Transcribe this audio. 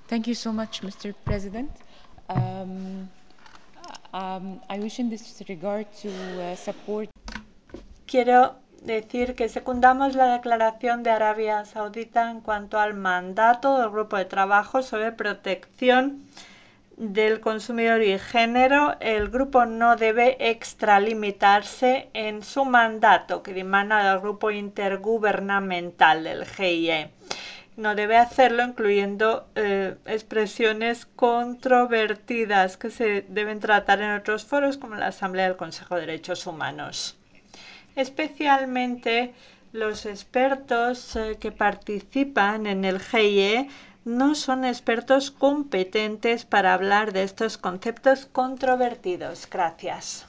Thank you so much, Mr. President. Um, I wish in this regard to support. Quiero decir que secundamos la declaración de Arabia Saudita en cuanto al mandato del grupo de trabajo sobre protección del consumidor y género. El grupo no debe extralimitarse en su mandato que dimana del grupo intergubernamental del GIE. No debe hacerlo incluyendo expresiones controvertidas que se deben tratar en otros foros como la Asamblea del Consejo de Derechos Humanos. Especialmente los expertos que participan en el GIE no son expertos competentes para hablar de estos conceptos controvertidos. Gracias.